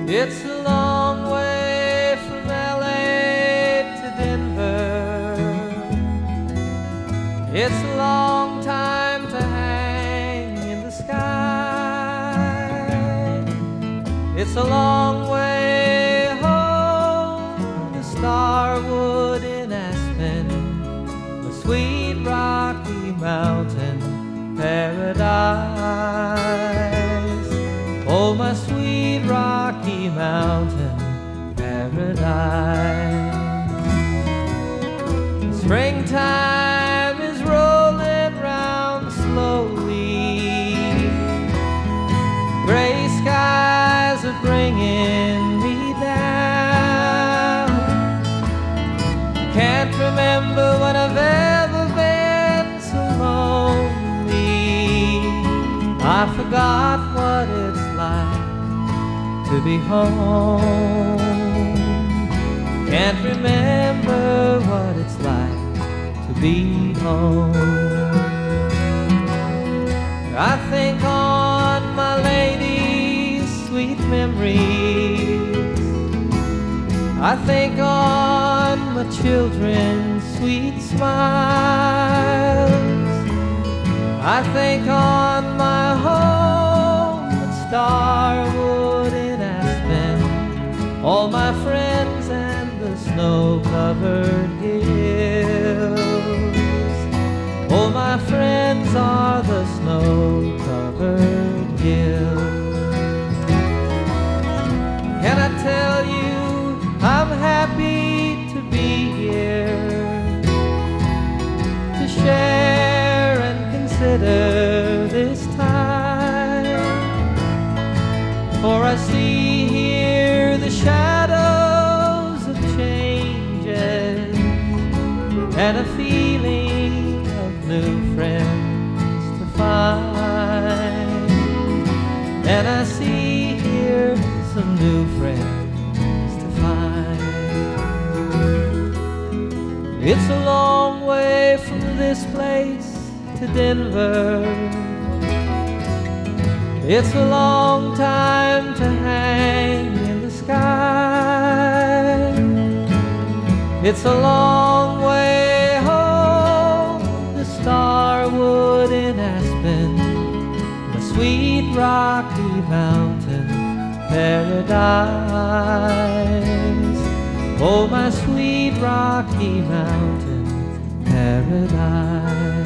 It's a long way from LA to Denver. It's a long time to hang in the sky. It's a long way home to Starwood in Aspen, the sweet Rocky Mountain paradise. Oh, my sweet Rocky Mountain paradise. Springtime is rolling round slowly. Gray skies are bringing me down. Can't remember when I've ever been so lonely. I forgot what it's like to be home. Can't remember what it's like to be home. I think on my lady's sweet memories. I think on my children's sweet smiles. I think on my home at Starwood in Aspen, all my friends and the snow-covered hills. All my friends are the snow-covered hills. Can I tell you I'm happy to be here, to share and consider this time, for I see here the shadows of changes and a feeling of new friends to find. And I see here some new friends to find. It's a long way from this place to Denver. It's a long time to hang in the sky. It's a long way home to Starwood in Aspen, the sweet Rocky Mountain paradise. Oh, my sweet Rocky Mountain paradise.